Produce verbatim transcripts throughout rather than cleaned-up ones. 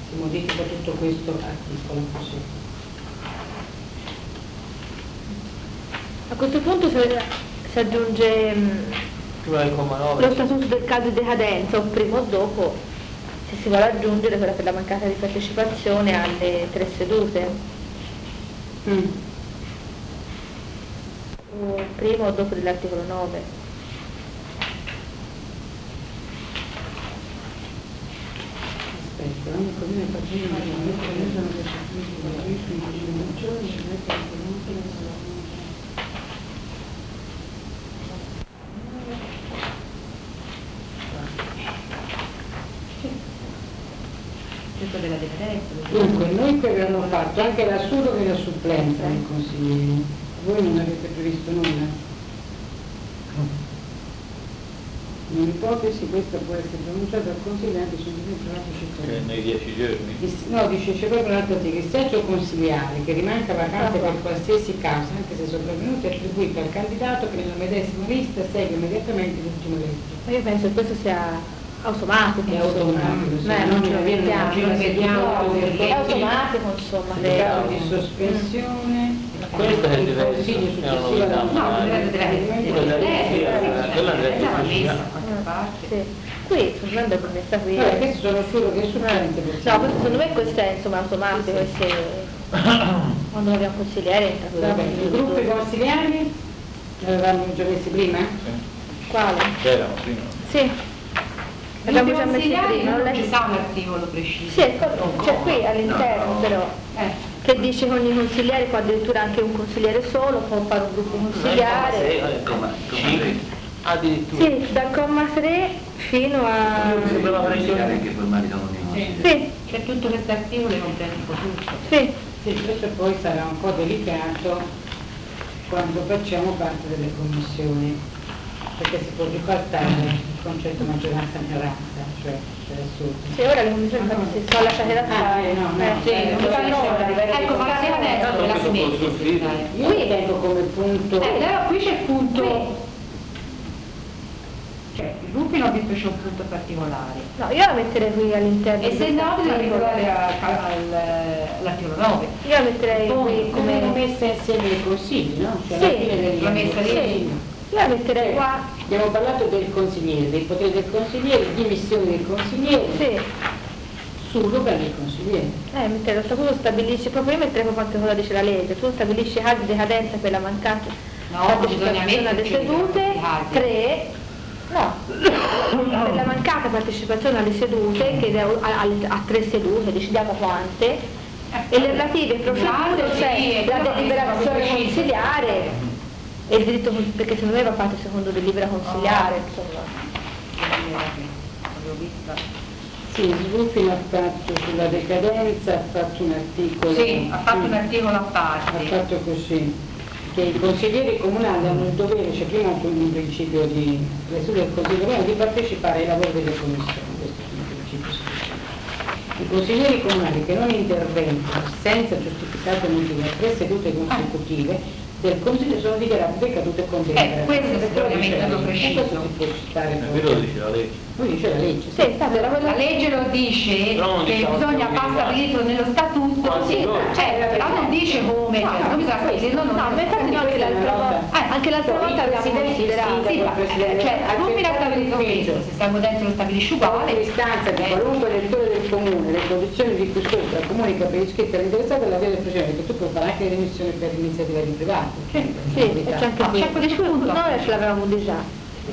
si modifica tutto questo articolo così. A questo punto si, si aggiunge mh, lo statuto del caso di decadenza, o prima o dopo, se si vuole aggiungere quella per la mancata di partecipazione alle tre sedute. Mm. O prima o dopo dell'articolo nove. Aspetta, ogni comune partecipa alla messa del servizio della vita in giorni e mette il comunque nella sua. Della decadenza. Dunque, noi qui abbiamo fatto anche la surroga e la supplenza nei consigli. Voi non avete previsto nulla? In ipotesi questa può essere pronunciata dal consiglio anche su un altro cittadino. Nei dieci giorni? No, dice c'è proprio un'altra sì, che il seggio consiliare che rimanga vacante per qualsiasi causa, anche se sopravvenuto, è attribuito al candidato che nella medesima lista segue immediatamente l'ultimo eletto. Ma io penso che questo sia automatico, È automatico, insomma. se non ce la viene mettiamo. la vediamo, È automatico, insomma. in caso di sospensione, Questa è il diversa, consiglio è una successivo novità. alla Quella andrebbe ufficiale. Sì. Qui, secondo me andrebbe messa qui. Allora, questi sono solo che supplenze. No, questo, secondo me questo è insomma automatico, e se quando abbiamo consigliere entra quello. Vabbè, i gruppi consigliari l'avevamo già messi prima? Quale? C'erano prima. Sì. Abbiamo già messi prima, non non ci lei... sa un articolo preciso. Sì, c'è qui all'interno però, Eh. che dice che ogni consigliere può addirittura anche un consigliere solo, può fare un gruppo consigliare. Addirittura. Sì, dal comma tre fino a... Sembrava prendere anche formati da un Sì, C'è tutto questo articolo e comprende un po' tutto. sì. Sì, questo poi sarà un po' delicato quando facciamo parte delle commissioni, perché si può ribaltare il concetto maggioranza-minoranza, cioè per assurdo. Sì, ora le commissioni infatti si sono lasciate da fare. Ah, no, no, eh, sì, eh, non fanno ora. Ecco, ma la decadenza della Soffrire. Io qui tengo come punto... Eh, allora qui c'è il punto. Cioè, i gruppi non ho visto c'è un punto particolare. No, io la metterei qui all'interno. E se no bisogna regolare all'articolo nove. Io la metterei qui come come... messa insieme ai consigli, no? Cioè Sì, alla fine degli l'ho messa lì. consigli. Io la metterei qua. Abbiamo parlato del consigliere, dei poteri del consigliere, di missioni del consigliere, Sì. surroga dei consiglieri. Eh, mettere lo statuto stabilisce, proprio io metterei proprio anche cosa dice la legge, tu stabilisce casi di decadenza per la mancata No, partecipazione bisogna alle metterci sedute, i casi. tre, no, per la mancata partecipazione alle sedute, che è a, a, a tre sedute, decidiamo quante, e le relative procedure, cioè la deliberazione consiliare e il diritto, perché secondo me va fatto secondo delibera consiliare, insomma. L'avevo vista. Sì, Svuffin ha fatto sulla decadenza, ha fatto un articolo. Sì, ha fatto un Mm. articolo a Ha parte. fatto così, che i consiglieri comunali hanno il dovere, c'è prima un principio di l'esudo del consiglio comunale, di partecipare ai lavori delle commissioni, questo è un principio specifico. I consiglieri comunali che non intervengono senza giustificato motivo a tre sedute consecutive del consiglio sono dichiarati decadute con delibera. Eh, questo sicuramente lo preciso. Questo si può citare. È vero, lo dice la legge. Poi dice la legge. Sì, infatti era quella La legge lo dice Però non che diciamo bisogna che far non stabilito nello statuto, Quasi sì, noi. cioè, però non dice come, No, cioè, non bisogna stabilirlo, non No, ma infatti noi anche l'altra volta, eh, anche l'altra volta abbiamo considerato. Sì, ma, eh, cioè, gruppi da stabilito questo, se stiamo dentro lo stabilisce uguale. L'istanza di qualunque elettore del comune, le condizioni di cui sopra comunica per iscritti all'interessato la via del procedimento, tu puoi fare anche le dimissioni per iniziativa di privato. Sì, e c'è anche qui. c'è quel punto. Noi ce l'avevamo già.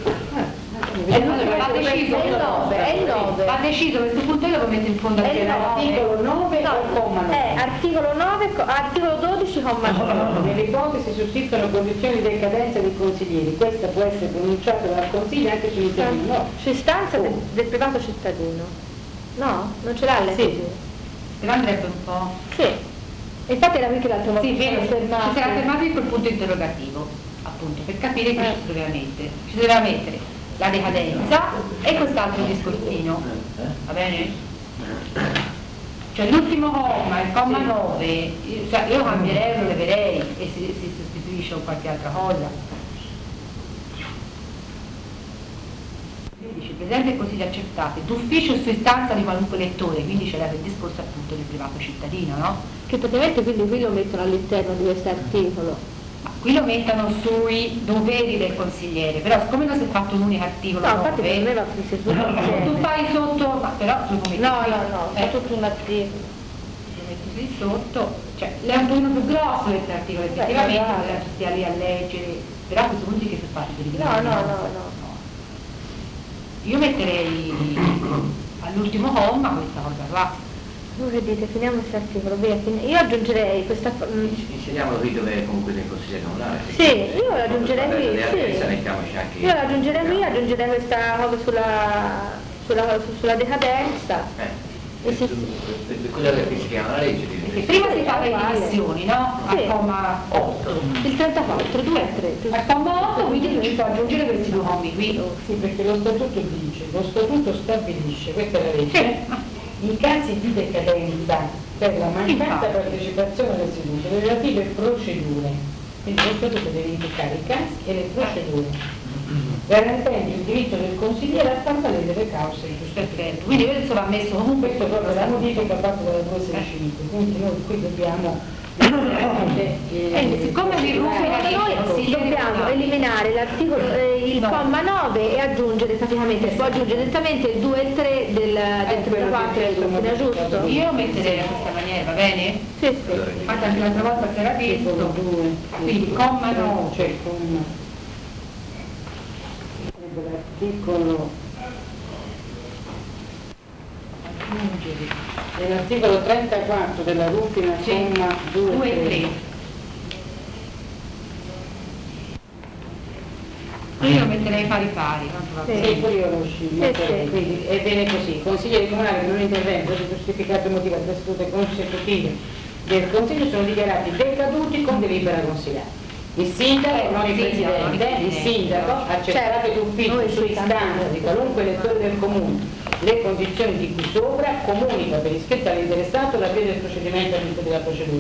E non va deciso, È il nove, è il nove. va deciso questo punto io lo metto in fondo È anche il L'articolo nove No, o comma nove? è articolo nove, co- articolo dodici, comma nove. Nell'ipotesi sussistono condizioni di decadenza dei consiglieri, questa può essere pronunciata dal consiglio anche su iniziativa no. Su istanza del, del privato cittadino. No? Non ce l'ha lei? Sì. Se no andrebbe un po'. Sì. Infatti era qui l'altra volta. Sì, vero, ci ci siamo fermati. si era fermati in quel punto interrogativo, appunto, per capire che Eh. ci si doveva mettere. Ci si doveva mettere la decadenza e quest'altro discorsino, va bene? Cioè l'ultimo comma, il comma nove, io, cioè, io cambierei, lo leverei e si, si sostituisce con qualche altra cosa. dice: il Presidente del Consiglio accertate d'ufficio su istanza di qualunque elettore, quindi c'era il discorso appunto del privato cittadino, no? Che praticamente quindi qui lo mettono all'interno di questo articolo. Ma qui lo mettono sui doveri del consigliere, però siccome non si è fatto un unico articolo, No, infatti nove, per me va tutto tu insieme. fai sotto, ma però lo metti No, qui, no, no, fa eh, tutto un articolo. lo metti qui sotto, cioè è un pochino più grosso questo articolo, effettivamente magari. bisogna stia lì a leggere, però a questo punto che si fa per No, no, no, no. Io metterei all'ultimo comma questa cosa qua. Voi che dite, finiamo questo articolo, via, fin- io aggiungerei questa... mm, Inseriamolo qui dove comunque del Consiglio Comunale. Sì, io lo aggiungerei qui, Adesso sì. mettiamoci anche... Io lo aggiungerei qui, aggiungerei questa cosa sulla, sulla, su- sulla decadenza. Eh, E si- quello che si chiama la legge Perché di... prima si Sì, fa le uguale. dimissioni, no? Sì. Al comma otto. Il trentaquattro, due e tre. Al comma otto quindi non ci può aggiungere questi due commi qui. Sì, perché lo statuto dice, lo statuto stabilisce, questa è la legge, in casi di decadenza per la mancata Infatti. partecipazione alle sedute, le relative procedure, quindi lo statuto deve indicare i casi e le procedure, garantendo il diritto del consigliere a far valere le cause giustificate. Perfetto, quindi questo va messo comunque Questo è proprio la modifica fatta dalla duecentosessantacinque, quindi noi qui dobbiamo... Eh, siccome vi rufe la Allora noi legge, dobbiamo eliminare l'articolo, eh, il No. comma nove e aggiungere praticamente, si può aggiungere direttamente il due e il tre del, del trentaquattro del Duffine, giusto? io metterei in questa maniera, va bene? Sì, sì. Infatti anche l'altra volta si era visto, quindi comma nove. Cioè, con l'articolo nell'articolo trentaquattro della Rufina, Sì. comma due due e e tre. tre. Io lo metterei pari pari, tanto va Sì. bene. Sì, pure io lo uscì, sì. quindi è bene così. I consiglieri comunali che non intervengono per giustificato motivo alle sedute consecutive del Consiglio sono dichiarati decaduti con delibera consigliare. Il sindaco, Eh, non il il sindaco, presidente, non il il presidente. sindaco accertato Certo. d'ufficio Noi su istanza di qualunque elettore del comune le condizioni di cui sopra, comunica per iscritto all'interessato la via del procedimento all'inizio della procedura,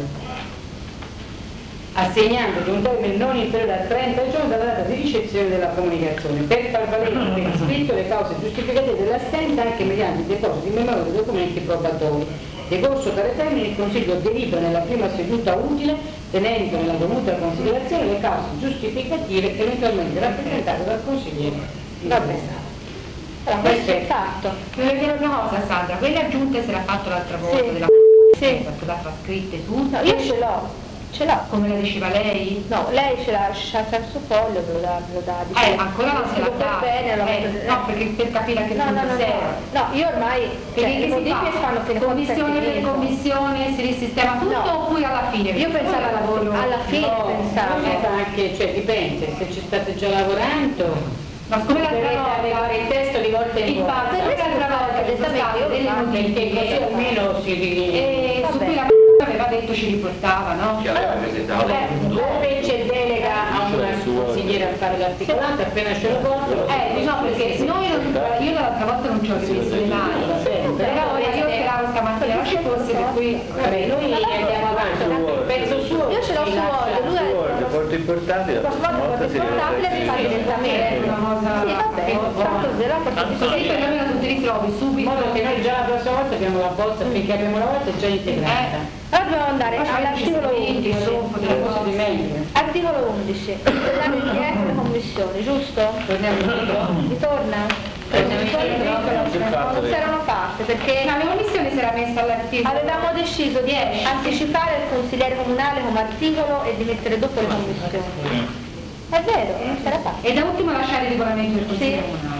assegnando di un termine non inferiore a trenta giorni dalla data di ricezione della comunicazione, per far valere per iscritto le cause giustificative dell'assenza anche mediante il deposito in memoria dei documenti probatori. Decorso tale termine, il Consiglio delibera nella prima seduta utile, tenendo nella dovuta considerazione le cause giustificative eventualmente rappresentate dal consigliere. Vabbè. Allora, questo è fatto. Devo dire una cosa, Sandra, quelle aggiunte se l'ha fatto l'altra volta Sì. della Sì. perché l'ha scritte tutte. No, io ce l'ho, ce l'ho. Come la diceva lei? No, lei ce l'ha lasciata al suo foglio, ve lo dà, ve lo dà. Eh, diciamo, ancora non se l'ha scrivo per data. bene, allora Eh, metto- no, perché per capire a che No, no, punto no, sei. no, no, io ormai, cioè, Perché le che si modifiche si fanno fa? fino a Commissione per commissione, si risistema tutto No. oppure alla fine? Io pensavo alla, lavoro alla fine, No, pensavo. non è anche, cioè dipende, se ci state già lavorando, ma come l'altra dovete volta arrivare il testo di volta in volta. infatti Per me l'altra volta scusate, ci sono esattamente, state io delle lo Perché modifiche così almeno si e su Vabbè. cui la aveva detto ci riportava, no? Che aveva presentato o fece delega a una consigliere a fare l'articolato, appena ce lo porto. Eh, no, perché noi non, io l'altra volta non ci ho rimesso le mani, però io speravo stamattina ci fosse, per cui Vabbè, noi andiamo avanti, tanto il pezzo suo Io ce l'ho si su lascia- Word, lui ha Word, detto porto il portatile, la la prossima volta volta si deve portabile si fa fare direttamente. è una cosa Sì, vabbè, tanto se la porto così perlomeno tu ti ritrovi in subito. modo che noi già la prossima volta abbiamo la bozza, finché abbiamo la volta è già integrata. Allora dobbiamo andare all'articolo undici. Cosa di meglio? Articolo undici, tornare indietro le commissioni, giusto? Torniamo indietro? Ritorna? Torniamo indietro? Non si erano fatte perché Ma la commissione si era messa all'articolo. avevamo deciso di anticipare il consigliere comunale come articolo e di mettere dopo le commissioni. È vero, non si era fatto. E da ultimo lasciare il regolamento del Consiglio Sì. Comunale.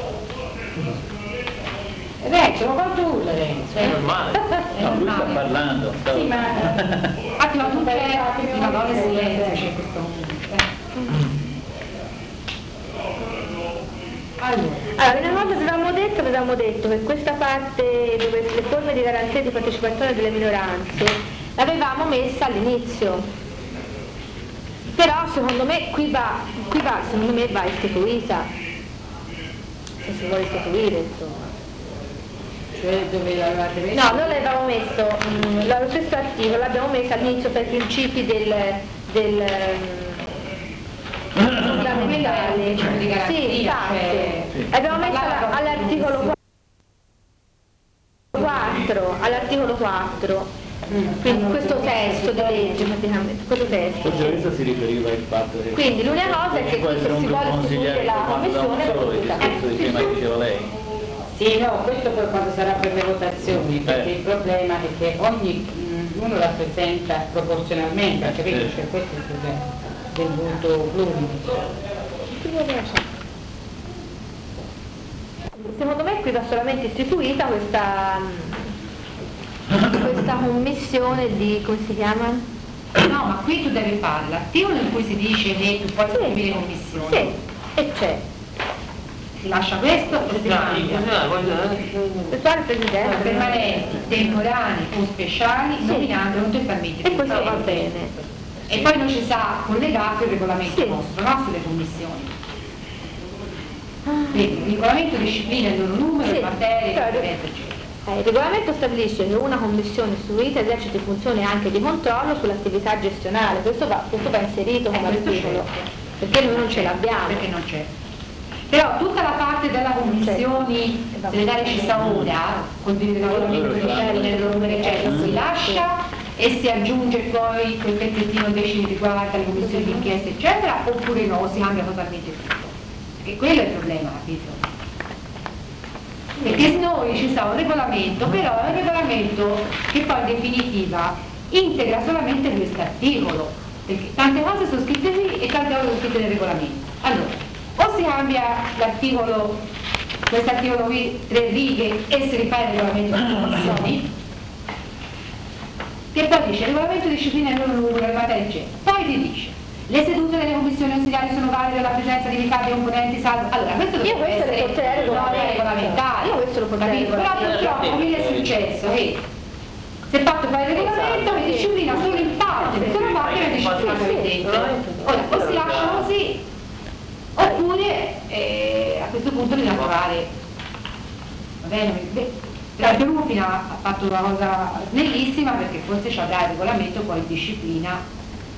Renzo, ma quanto urla Renzo? È normale. No, lui sta parlando. sta- Sì, ma Infatti ma tu c'è una donna in silenzio c'è questo momento. Allora, Allora, una cosa avevamo detto, avevamo detto che questa parte dove le forme di garanzia di partecipazione delle minoranze l'avevamo messa all'inizio. Però secondo me qui va, qui va, secondo me va istituita. Se si vuole istituire, insomma. cioè dove l'avevate messo? No, noi l'avevamo messo, mh, lo stesso articolo l'abbiamo messo all'inizio per i principi del, del, mm, fondamentali. Quello è un principio di garanzia, Sì, infatti. cioè- Sì. Abbiamo messo alla- all'articolo quattro, all'articolo quattro. Quindi questo testo di legge praticamente, questo testo. Forse questo si riferiva al fatto che Quindi l'unica cosa è che può qui essere se un si vuole gruppo istituire consigliare la comando da un commissione solo, il discorso di prima diceva lei. Sì, no, questo poi quando sarà per le votazioni, perché Eh. il problema è che ogni mh, uno rappresenta proporzionalmente, Eh, capito? certo. Cioè questo è il problema del voto plurimo. Secondo me qui va solamente istituita questa, questa commissione di, come si chiama? No, ma qui tu devi fare l'articolo in cui si dice che tu puoi istituire commissioni. Sì, e c'è. Si lascia questo e si cambia. Questo il Presidente. Permanenti, temporanei o speciali, Sì. nominando un testamento. E questo va bene. E poi non ci sa collegato il regolamento Sì. nostro, no? Sulle commissioni. Quindi il regolamento disciplina il loro numero, Sì, le materie, però- eccetera, eccetera. Eh, il regolamento stabilisce che una commissione istituita eserciti funzioni anche di controllo sull'attività gestionale, questo va, questo va inserito come Eh, questo articolo, certo. perché noi non ce l'abbiamo. Perché non c'è. Però tutta la parte della commissioni segretaria ci sta ora, con il regolamento di genere, eccetera, si lascia e si aggiunge poi quel pezzettino invece che riguarda le commissioni di inchiesta, eccetera, oppure no, si cambia totalmente tutto. Perché quello è il problema, capito? Perché noi ci sta un regolamento, però è un regolamento che poi in definitiva integra solamente questo articolo, perché tante cose sono scritte lì e tante cose sono scritte nel regolamento. Allora, o si cambia l'articolo, questo articolo qui, tre righe, e si rifà il regolamento delle commissioni, che poi dice il regolamento disciplina il loro numero, le materie, eccetera. Poi ti dice le sedute delle commissioni ausiliari sono valide alla presenza di ricaddi componenti salvo. Allora, questo Io dovrebbe questo lo essere porterei al norme regolamento. regolamentari. Io questo lo porterei al capito? Però regolamento. purtroppo qui è successo che si è fatto fare il regolamento che disciplina solo in parte, se non va che disciplina Sì, sì, dentro. Ora, o si lascia così, oppure eh, a questo punto bisogna trovare, va bene, beh, la Berufina ha fatto una cosa snellissima perché forse c'ha già il regolamento, poi disciplina.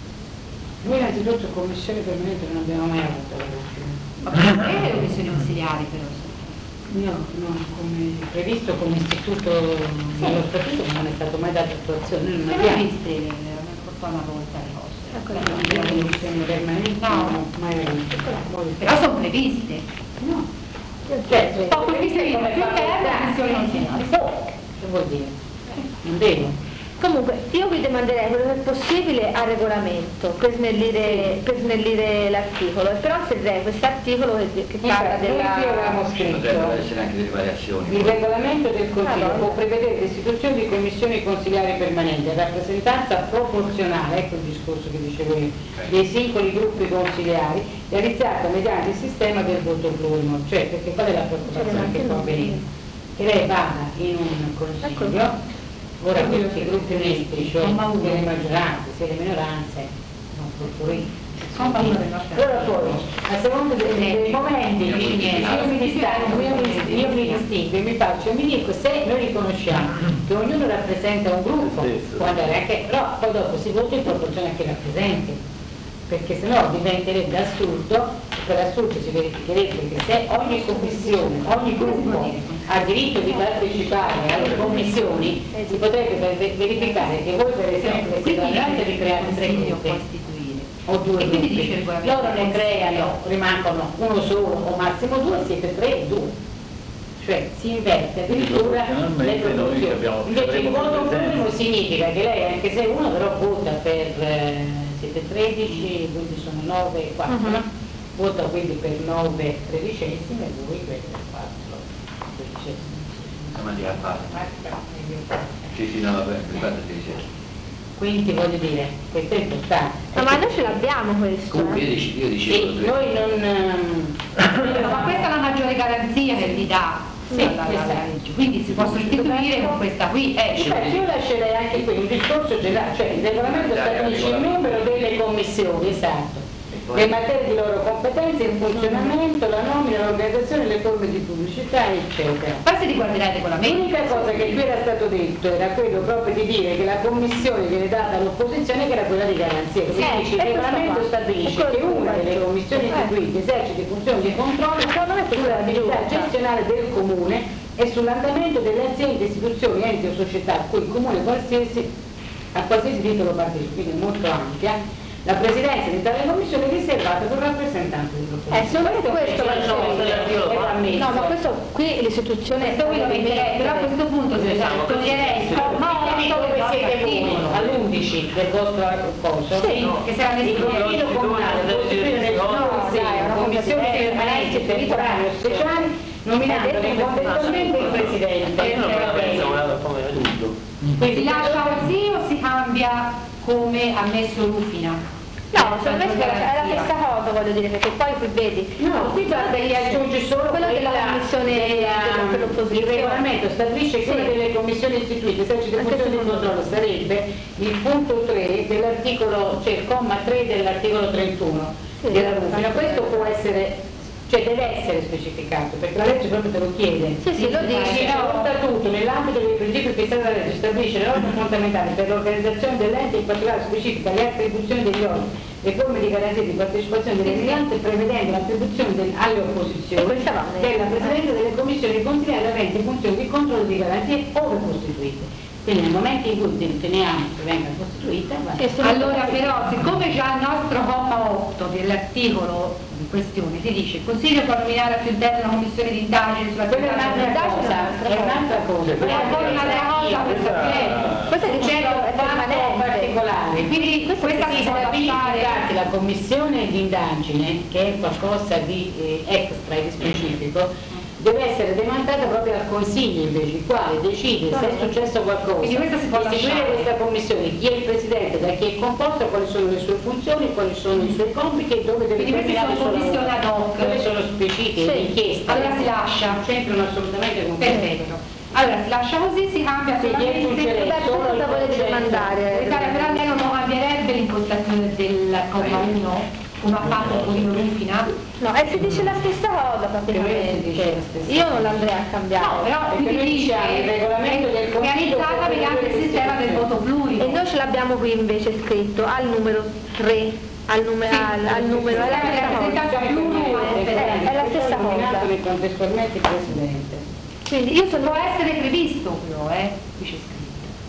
Noi innanzitutto commissione permanente non abbiamo mai avuto la commissione. Ma perché le commissioni ausiliari però? No, no, come previsto come istituto nello statuto non è stato mai dato attuazione, noi non Se abbiamo non viste le portò una volta le cose. la commissione permanente, No. no, mai avuto. Poi- Però sono previste. No, cioè, Poco più interna, più interna, commissioni ausiliari. che vuol dire? Non devo. Comunque, io vi demanderei quello che è possibile al regolamento per snellire, per snellire l'articolo, e però inserirei questo articolo che, che parla Infatti, noi qui della... avevamo Potrebbero scritto essere anche delle variazioni. il regolamento del Consiglio Allora. può prevedere l'istituzione di commissioni consigliari permanenti a rappresentanza proporzionale, ecco il discorso che dicevo io, dei singoli gruppi consigliari, realizzata mediante il sistema del voto plurimo, cioè perché qual è la preoccupazione che può avvenire? Che lei vada in un consiglio, ora questi gruppi misti, cioè sia le maggioranze sia le minoranze, non purpuriti. Comma uno del nostro Allora poi, a seconda dei, dei momenti, io mi distingo, io mi, io mi distingo e mi faccio, mi dico, se noi riconosciamo che ognuno rappresenta un gruppo, può andare anche, però poi dopo si vota in proporzione a chi rappresenti, perché sennò diventerebbe assurdo, per assurdo si verificherebbe che se ogni commissione, ogni gruppo ha diritto di partecipare alle commissioni, si potrebbe verificare che voi per esempio siete andati di creare tre gruppi o due E quindi gruppi, dice il regolamento loro ne del creano, rimangono uno solo o massimo due, siete tre e due, cioè si inverte addirittura le Proporzionalmente noi proporzioni. abbiamo- Invece il avremo voto più plurimo presenza. significa che lei, anche se uno, però vota per eh, siete tredici, quindi sono nove e quattro, Mhm. vota quindi per nove tredicesime e voi per quattro tredicesimi. Siamo andati a fare. Sì, sì, no, vabbè, questo ti dicevo. Quindi voglio dire, questo è importante. No, ma noi ce l'abbiamo questo. Comunque io eh. dicevo, io dicevo Sì, noi non... ehm, Ma questa è la maggiore garanzia che vi dà Sì, la, la- la esatto. legge, quindi si può sostituire con questa qui. Eh, Infatti io lascerei anche qui un discorso generale, cioè il regolamento stabilisce il numero delle commissioni, esatto, le materie di loro competenza, il funzionamento, la nomina, l'organizzazione, le forme di pubblicità, eccetera. Poi si riguarderà il regolamento. L'unica cosa che qui era stato detto era quello proprio di dire che la commissione viene data all'opposizione, che era quella di garanzia. Quindi Sì, il e regolamento questo qua. stabilisce E che quello una delle qua. commissioni istituite esercita funzioni di controllo sull'attività gestionale del comune e sull'andamento delle aziende, istituzioni, enti o società a cui il comune qualsiasi, a qualsiasi titolo partecipa, quindi è molto ampia. La presidenza di tale commissione è riservata per rappresentante dell'opposizione. Eh, secondo me questo va bene. no, ma questo qui l'istituzione Questo qui lo metterei, però a questo punto se toglierei il comma otto dove siete articolo. voi all'undici del vostro coso, Sì, che sarà il messo consiglio comunale può costituire nel suo consiglio commissioni permanenti e temporanee o speciali nominandone contestualmente il presidente. Io non me la penso, ma la come è giusto. Quindi Si lascia così o si cambia come ha messo Rufina? no, secondo me è la stessa cosa, voglio dire, perché poi qui vedi no, qui basta che aggiunge solo quello della quella commissione della- per l'opposizione. il regolamento stabilisce che Sì. una delle commissioni istituite esercita Anche funzioni di secondo me. controllo sarebbe il punto tre dell'articolo, cioè il comma tre dell'articolo trentuno Sì. della Rufina. Questo può essere, cioè deve essere specificato, perché la legge proprio te lo chiede. Sì, sì, lo dice. Lo statuto, nell'ambito dei principi fissati dalla legge, stabilisce le norme fondamentali per l'organizzazione dell'ente, in particolare specifica le attribuzioni degli organi, le forme di garanzia di partecipazione delle minoranze, prevedendo l'attribuzione del- alle opposizioni E questa va bene. della Presidenza delle commissioni consigliari aventi funzioni di controllo di garanzie ove costituite. Quindi nel momento in cui riteniamo che venga costituita, va. Sì, sì. Allora però, siccome già il nostro comma otto dell'articolo in questione ti dice il Consiglio può nominare al suo interno una commissione di indagine sulla Quella è un'altra indagine, cosa, è un'altra cosa. è ancora un'altra cosa questa qui. Questo è di C'è controllo, è un fatto permanente. E particolare. quindi questa si Si può lasciare. stabilisce la commissione di indagine, che è qualcosa di eh, extra e di specifico, deve essere demandata proprio al Consiglio invece, il quale decide se è successo qualcosa, Quindi questa si può istituire lasciare. questa commissione, chi è il Presidente, da chi è composta, quali sono le sue funzioni, quali sono i suoi compiti e dove deve Quindi queste terminare sono il suo commissioni lavoro. ad hoc. Dove sono specifiche, Sì. le inchieste. Allora si lascia. Non c'entrano assolutamente con questo. Perfetto. Allora si lascia così, si cambia Sì, dietro solamente. c'è Beh, solo cosa il volete concetto. demandare? Segretaria, però almeno non cambierebbe l'impostazione del comma uno, come ha fatto un pochino Rufina. No, e si dice la stessa cosa praticamente. Si dice la stessa Io non l'andrei a cambiare. No, però Perché qui noi dice diciamo il regolamento del Consiglio realizzata per mediante il le sistema del voto E plurico. noi ce l'abbiamo qui invece scritto al numero tre, al, nume- Sì, al, al numero, è la sistema stessa di cosa. rappresentanza pluriale. Eh, è la stessa cosa. Nominato contestualmente il Presidente. Quindi io sono Può essere previsto però, eh, qui c'è scritto.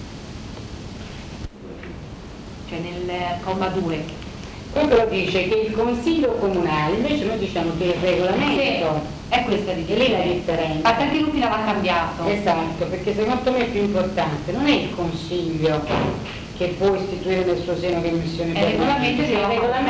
Cioè nel comma due. Poi però dice che il Consiglio Comunale, invece noi diciamo che il regolamento È questa di è lì la differenza. Ma anche Rufina va cambiato. Esatto, perché secondo me è più importante, non è il Consiglio che può istituire nel suo seno che missione È il regolamento permanente, che il va regolamento